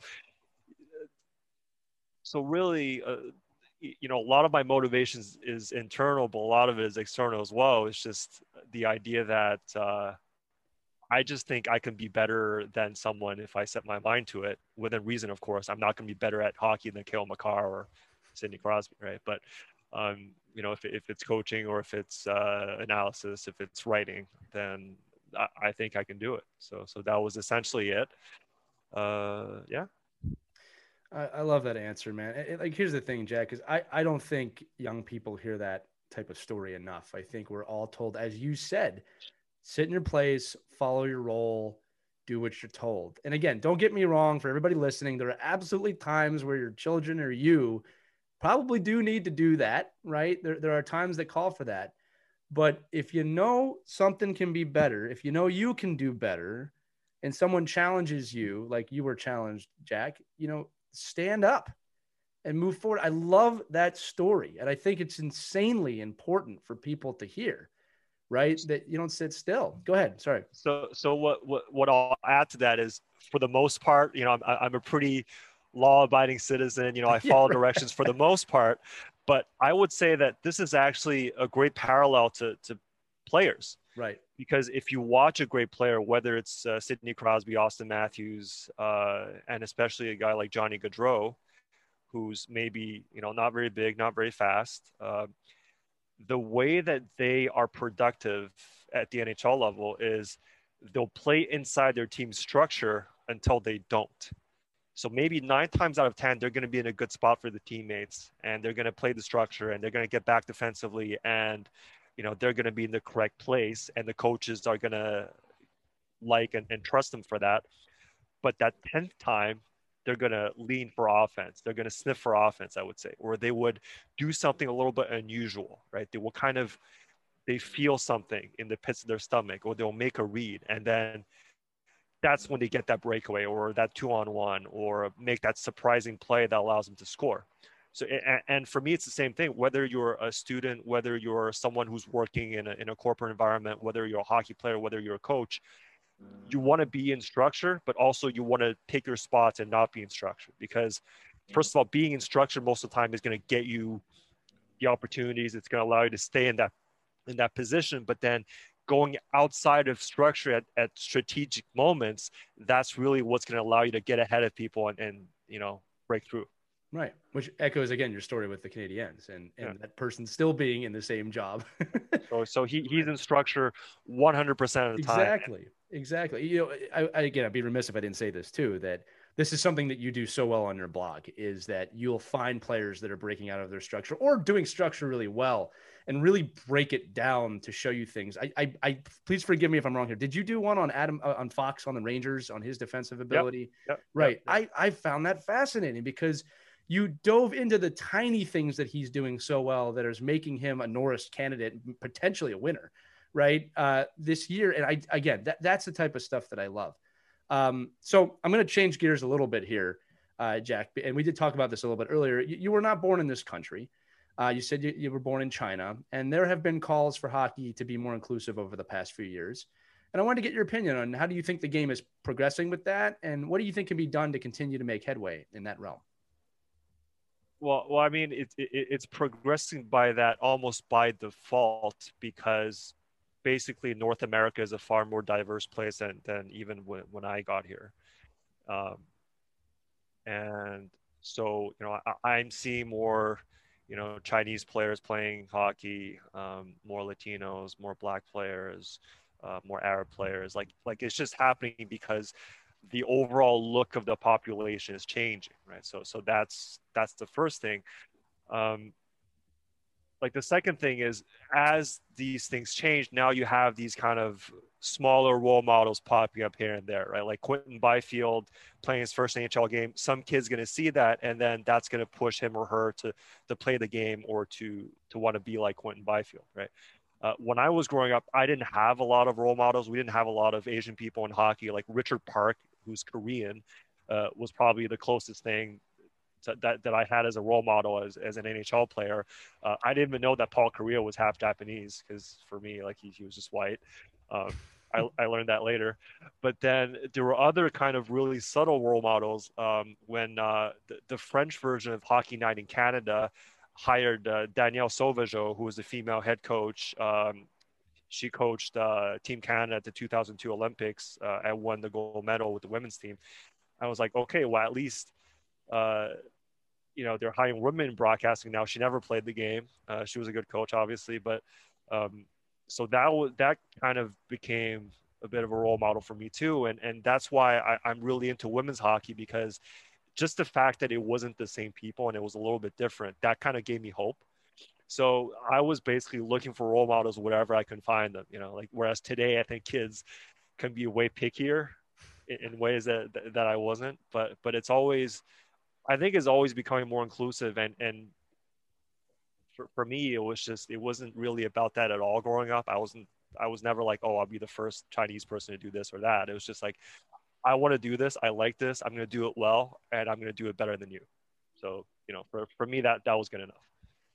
really, a lot of my motivations is internal, but a lot of it is external as well. It's just the idea that, I just think I can be better than someone if I set my mind to it, within reason, of course. I'm not going to be better at hockey than Cale Makar or Sidney Crosby, right? But, if it's coaching or if it's analysis, if it's writing, then I think I can do it. So that was essentially it. Yeah. I love that answer, man. Like, here's the thing, Jack, is I don't think young people hear that type of story enough. I think we're all told, as you said, sit in your place, follow your role, do what you're told. And again, don't get me wrong, for everybody listening, there are absolutely times where your children or you probably do need to do that, right? There are times that call for that. But if something can be better, if you can do better, and someone challenges you like you were challenged, Jack, stand up. and move forward. I love that story. And I think it's insanely important for people to hear, right? That you don't sit still. Go ahead. Sorry. So what I'll add to that is, for the most part, I'm a pretty law-abiding citizen. I Yeah, follow right. directions for the most part, but I would say that this is actually a great parallel to players. Right. Because if you watch a great player, whether it's Sidney Crosby, Austin Matthews, and especially a guy like Johnny Gaudreau, who's maybe not very big, not very fast, the way that they are productive at the NHL level is they'll play inside their team structure until they don't. So maybe 9 times out of 10, they're going to be in a good spot for the teammates, and they're going to play the structure, and they're going to get back defensively, and they're going to be in the correct place, and the coaches are going to like and trust them for that. But that 10th time, they're going to lean for offense. They're going to sniff for offense, I would say, or they would do something a little bit unusual, right? They will they feel something in the pits of their stomach, or they'll make a read. And then that's when they get that breakaway or that 2-on-1, or make that surprising play that allows them to score. So, and for me, it's the same thing, whether you're a student, whether you're someone who's working in a corporate environment, whether you're a hockey player, whether you're a coach, you want to be in structure, but also you want to take your spots and not be in structure. Because first of all, being in structure most of the time is going to get you the opportunities. It's going to allow you to stay in that position. But then going outside of structure at strategic moments, that's really what's going to allow you to get ahead of people and break through. Right. Which echoes, again, your story with the Canadiens and that person still being in the same job. so he's in structure 100% of the time. Exactly. I'd be remiss if I didn't say this too, that this is something that you do so well on your blog, is that you'll find players that are breaking out of their structure or doing structure really well and really break it down to show you things. I please forgive me if I'm wrong here. Did you do one on Adam on Fox on the Rangers on his defensive ability? Yep. Right. Yep. I found that fascinating because you dove into the tiny things that he's doing so well that is making him a Norris candidate, potentially a winner, right? This year. And that's the type of stuff that I love. So I'm going to change gears a little bit here, Jack. And we did talk about this a little bit earlier. You were not born in this country. You said you were born in China, and there have been calls for hockey to be more inclusive over the past few years. And I wanted to get your opinion on how do you think the game is progressing with that? And what do you think can be done to continue to make headway in that realm? Well, I mean, it's progressing by that almost by default, because basically North America is a far more diverse place than even when I got here. And so, I'm seeing more, Chinese players playing hockey, more Latinos, more Black players, more Arab players. Like it's just happening because the overall look of the population is changing, right? So that's the first thing. Like the second thing is, as these things change, now you have these kind of smaller role models popping up here and there, right? Like Quinton Byfield playing his first NHL game. Some kid's going to see that, and then that's going to push him or her to play the game or to want to be like Quinton Byfield, right? When I was growing up, I didn't have a lot of role models. We didn't have a lot of Asian people in hockey. Like Richard Park, who's Korean, was probably the closest thing that I had as a role model as an NHL player. I didn't even know that Paul Kariya was half Japanese, because for me, like he was just white. I learned that later. But then there were other kind of really subtle role models when the French version of Hockey Night in Canada hired Danielle Sauvageau, who was the female head coach. She coached Team Canada at the 2002 Olympics and won the gold medal with the women's team. I was like, okay, well, at least, they're hiring women in broadcasting now. She never played the game. She was a good coach, obviously. But so that kind of became a bit of a role model for me too. And that's why I'm really into women's hockey, because just the fact that it wasn't the same people and it was a little bit different, that kind of gave me hope. So I was basically looking for role models wherever I could find them, like, whereas today I think kids can be way pickier in ways that I wasn't, but it's always, I think it's always becoming more inclusive. And for me, it wasn't really about that at all growing up. I was never like, oh, I'll be the first Chinese person to do this or that. It was just like, I want to do this. I like this. I'm going to do it well, and I'm going to do it better than you. So, for me, that was good enough.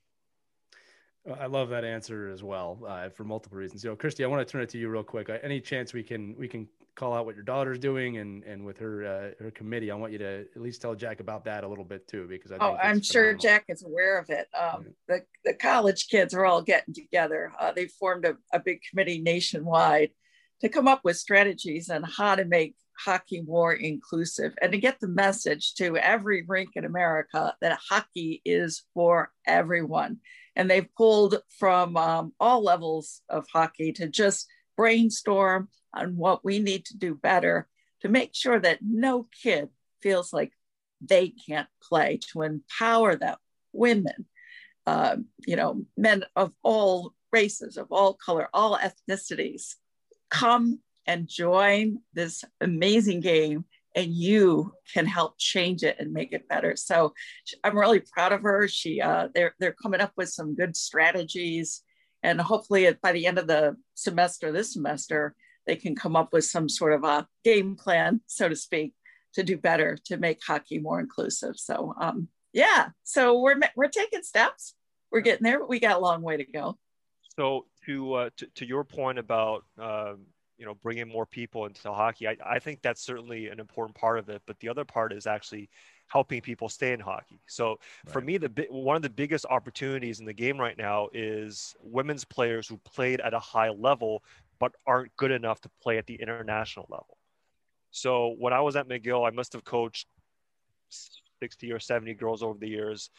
I love that answer as well, for multiple reasons. Christy, I want to turn it to you real quick. Any chance we can call out what your daughter's doing and with her committee? I want you to at least tell Jack about that a little bit too, because I'm sure Jack is aware of it. The college kids are all getting together. They formed a big committee nationwide to come up with strategies on how to make hockey more inclusive and to get the message to every rink in America that hockey is for everyone. And they've pulled from all levels of hockey to just brainstorm on what we need to do better to make sure that no kid feels like they can't play, to empower them, women, men of all races, of all color, all ethnicities. Come and join this amazing game, and you can help change it and make it better. So I'm really proud of her. They're coming up with some good strategies, and hopefully by the end of the semester, this semester, they can come up with some sort of a game plan, so to speak, to do better, to make hockey more inclusive. So so we're taking steps. We're getting there, but we got a long way to go. So to your point about bringing more people into hockey, I think that's certainly an important part of it. But the other part is actually helping people stay in hockey. So for me, one of the biggest opportunities in the game right now is women's players who played at a high level but aren't good enough to play at the international level. So when I was at McGill, I must have coached 60 or 70 girls over the years.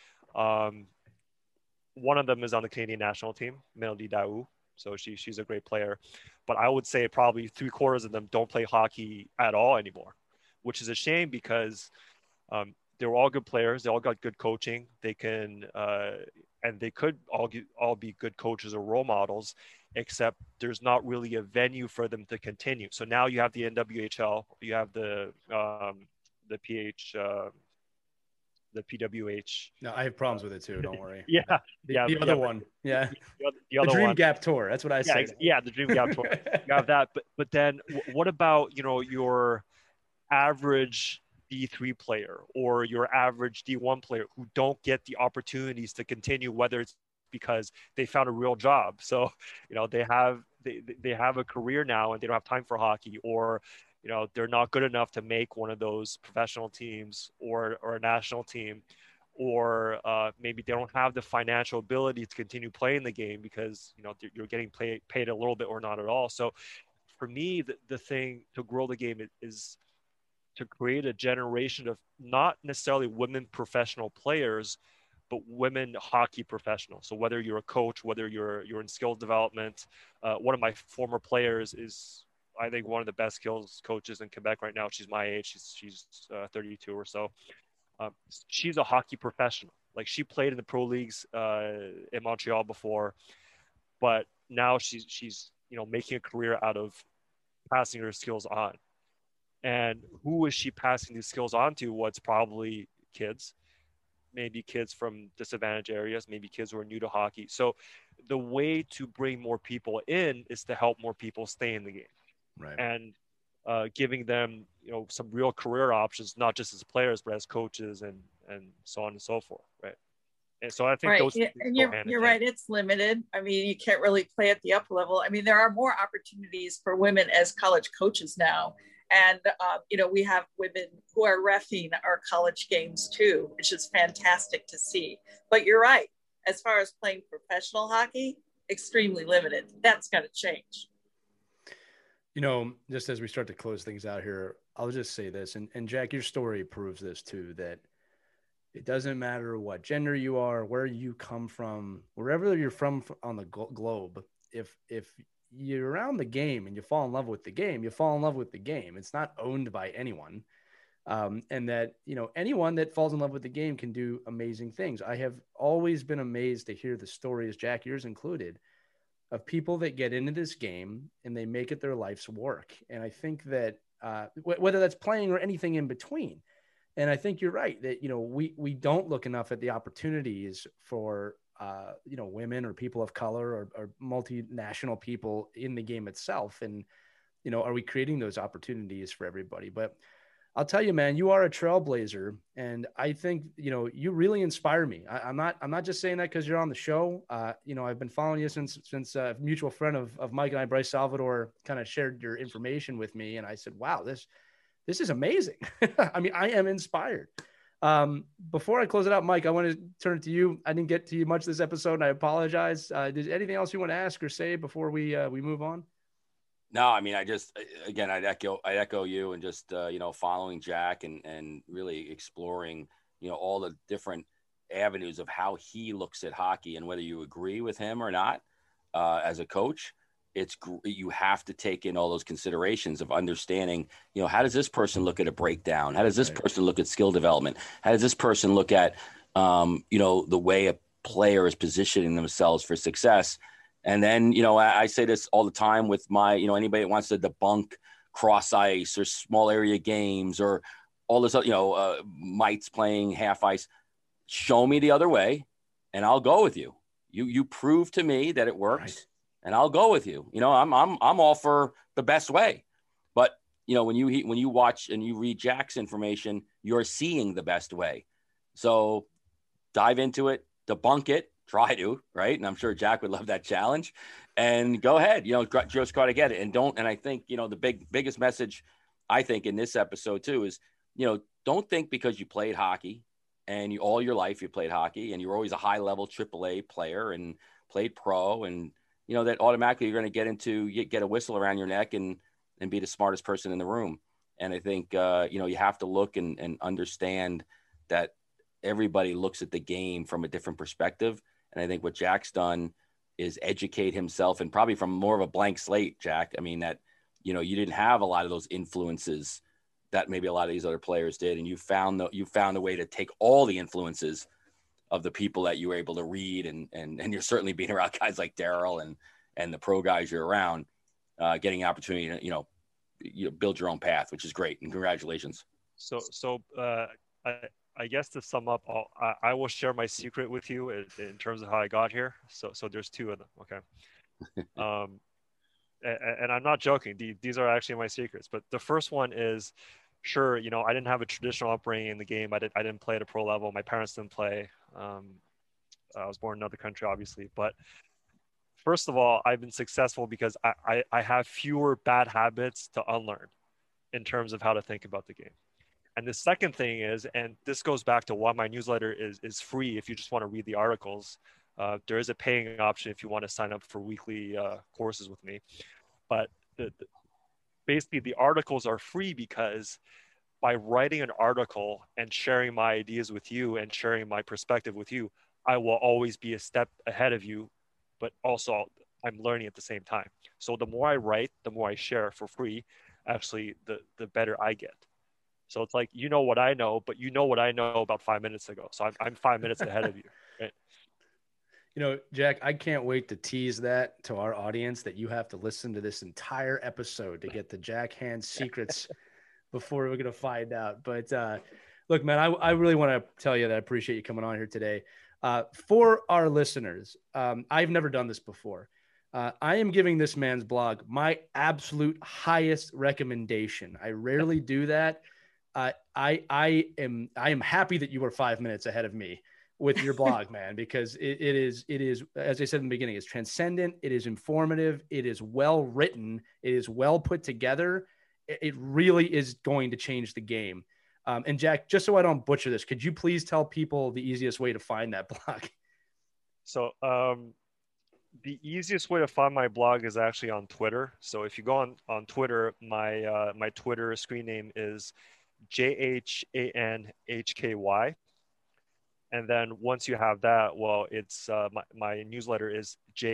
One of them is on the Canadian national team, Melody Daou. So she's a great player. But I would say probably 3/4 of them don't play hockey at all anymore, which is a shame because they were all good players. They all got good coaching. They can, and they could all be good coaches or role models, except there's not really a venue for them to continue. So now you have the NWHL, you have the PWH. No, I have problems with it too. Don't worry. The other one. Yeah. The other Dream one. Gap Tour. That's what I say. The Dream Gap Tour. You have that. But then what about, your average D3 player or your average D1 player who don't get the opportunities to continue, whether it's because they found a real job. So, they have a career now and they don't have time for hockey, or they're not good enough to make one of those professional teams or a national team, or maybe they don't have the financial ability to continue playing the game because, you're getting paid a little bit or not at all. So for me, the thing to grow the game is to create a generation of not necessarily women professional players, but women hockey professionals. So whether you're a coach, whether you're in skills development, one of my former players is, I think, one of the best skills coaches in Quebec right now. She's my age. She's 32 or so. She's a hockey professional. Like, she played in the pro leagues in Montreal before, but now she's making a career out of passing her skills on. And who is she passing these skills on to? Well, it's probably kids, maybe kids from disadvantaged areas, maybe kids who are new to hockey. So the way to bring more people in is to help more people stay in the game. Right. And giving them, some real career options, not just as players, but as coaches and so on and so forth. Right. And so I think those and you're right. It's limited. I mean, you can't really play at the upper level. I mean, there are more opportunities for women as college coaches now. And, we have women who are reffing our college games too, which is fantastic to see. But you're right. As far as playing professional hockey, extremely limited. That's going to change. Just as we start to close things out here, I'll just say this. And Jack, your story proves this too, that it doesn't matter what gender you are, where you come from, wherever you're from on the globe. If you're around the game and you fall in love with the game, you fall in love with the game. It's not owned by anyone. And that, anyone that falls in love with the game can do amazing things. I have always been amazed to hear the stories, Jack, yours included, of people that get into this game and they make it their life's work. And I think that whether that's playing or anything in between. And I think you're right that, we don't look enough at the opportunities for women or people of color or multinational people in the game itself. And, are we creating those opportunities for everybody? But I'll tell you, man, you are a trailblazer. And I think, you really inspire me. I'm not just saying that because you're on the show. I've been following you since a mutual friend of Mike and I, Bryce Salvador, kind of shared your information with me. And I said, wow, this is amazing. I mean, I am inspired. Before I close it out, Mike, I want to turn it to you. I didn't get to you much this episode, and I apologize. Is anything else you want to ask or say before we move on? No, I mean, I'd echo you, and just, following Jack and really exploring, all the different avenues of how he looks at hockey, and whether you agree with him or not, as a coach, you have to take in all those considerations of understanding, how does this person look at a breakdown? How does this person look at skill development? How does this person look at, the way a player is positioning themselves for success? And then, I say this all the time with my, anybody that wants to debunk cross ice or small area games or all this, mites playing half ice, show me the other way and I'll go with you. You prove to me that it works, right, and I'll go with you. I'm all for the best way. But, when you watch and you read Jack's information, you're seeing the best way. So dive into it, debunk it. Try to, right? And I'm sure Jack would love that challenge. And go ahead, just got to get it. And I think, the biggest message I think in this episode too is, don't think because you played hockey and all your life you played hockey and you're always a high level AAA player and played pro and, that automatically you're going to get a whistle around your neck and be the smartest person in the room. And I think, you have to look and understand that everybody looks at the game from a different perspective. And I think what Jack's done is educate himself, and probably from more of a blank slate, Jack. I mean, that, you didn't have a lot of those influences that maybe a lot of these other players did. And you found a way to take all the influences of the people that you were able to read. And you're certainly being around guys like Daryl and the pro guys you're around, getting an opportunity to, build your own path, which is great. And congratulations. I guess to sum up, I will share my secret with you in terms of how I got here. So there's two of them. Okay. And I'm not joking. These are actually my secrets. But the first one is, sure, I didn't have a traditional upbringing in the game. I didn't play at a pro level. My parents didn't play. I was born in another country, obviously. But first of all, I've been successful because I have fewer bad habits to unlearn in terms of how to think about the game. And the second thing is, and this goes back to why my newsletter is free if you just want to read the articles. There is a paying option if you want to sign up for weekly courses with me. But basically, the articles are free because by writing an article and sharing my ideas with you and sharing my perspective with you, I will always be a step ahead of you, but also I'm learning at the same time. So the more I write, the more I share for free, actually, the better I get. So it's like, what I know, but what I know about 5 minutes ago. So I'm 5 minutes ahead of you. Right? Jack, I can't wait to tease that to our audience that you have to listen to this entire episode to get the Jack Hand secrets before we're going to find out. But look, man, I really want to tell you that I appreciate you coming on here today. For our listeners, I've never done this before. I am giving this man's blog my absolute highest recommendation. I rarely do that. I am happy that you were 5 minutes ahead of me with your blog, man, because it is, as I said in the beginning, it's transcendent. It is informative. It is well written. It is well put together. It really is going to change the game. And Jack, just so I don't butcher this, could you please tell people the easiest way to find that blog? So, the easiest way to find my blog is actually on Twitter. So if you go on Twitter, my Twitter screen name is JHANHKY. And then once you have that, well, it's my newsletter is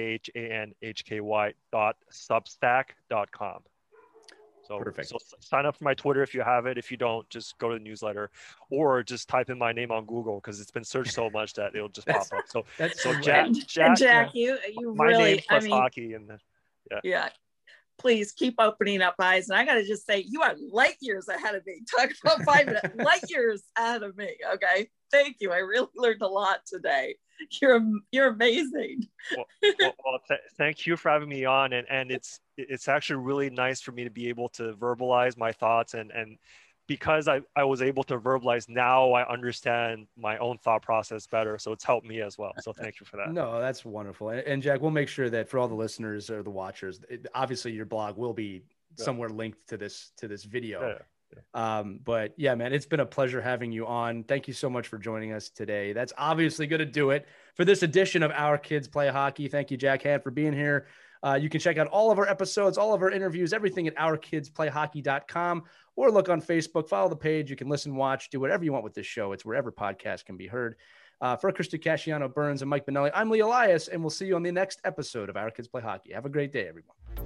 jhanhky.substack.com. So, perfect. So sign up for my Twitter if you have it. If you don't, just go to the newsletter or just type in my name on Google because it's been searched so much that it'll just pop up. So Jack, you my really, name plus hockey and yeah. Please keep opening up eyes. And I got to just say, you are light years ahead of me. Talk about 5 minutes, light years ahead of me. Okay. Thank you. I really learned a lot today. You're amazing. Thank you for having me on. And it's actually really nice for me to be able to verbalize my thoughts and because I was able to verbalize, now I understand my own thought process better. So it's helped me as well. So thank you for that. No, that's wonderful. And Jack, we'll make sure that for all the listeners or the watchers, obviously your blog will be somewhere linked to this video. But yeah, man, it's been a pleasure having you on. Thank you so much for joining us today. That's obviously going to do it for this edition of Our Kids Play Hockey. Thank you, Jack Hand, for being here. You can check out all of our episodes, all of our interviews, everything at ourkidsplayhockey.com, or look on Facebook, follow the page. You can listen, watch, do whatever you want with this show. It's wherever podcasts can be heard. For Krista Casciano Burns and Mike Benelli, I'm Lee Elias, and we'll see you on the next episode of Our Kids Play Hockey. Have a great day, everyone.